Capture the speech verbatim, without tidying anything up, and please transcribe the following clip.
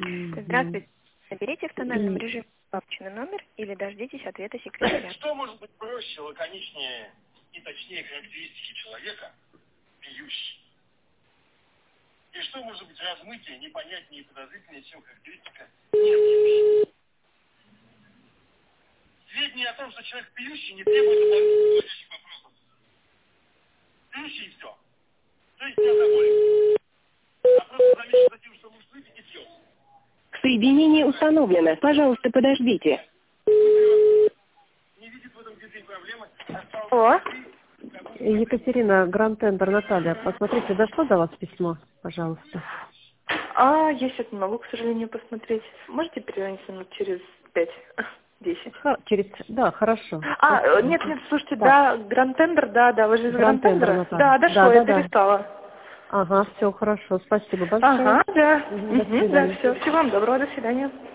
Здравствуйте. Наберите в тональном режиме папчный номер или дождитесь ответа секретаря. Что может быть проще, лаконичнее и точнее характеристики человека, пьющий? И что может быть размытие, непонятнее и подозрительнее, чем характеристика не пьющий? Сведения о том, что человек пьющий, не требует дополнительных вводящих вопросов. Пьющий и все. То есть не алкоголик. А просто замечен за тем, что может выпить и пьет. Соединение установлено. Пожалуйста, подождите. Не видит в этом где-то проблемы. О, Екатерина, Гранд Тендер, Наталья, посмотрите, дошло до вас письмо, пожалуйста. а я сейчас не могу, к сожалению, посмотреть. Можете перезвонить минут через пять, десять? Ха- через... Да, хорошо. А, э, нет, нет, слушайте, да, Гранд Тендер, да, да, вы же из Гранд Гранд Тендер, Тендера? Наталья. Да, дошло, Да, я да, да. перестала. Ага, все хорошо, спасибо большое. Ага, да. Мгм, до Мгм, да, свидания. все, всего вам доброго, до свидания.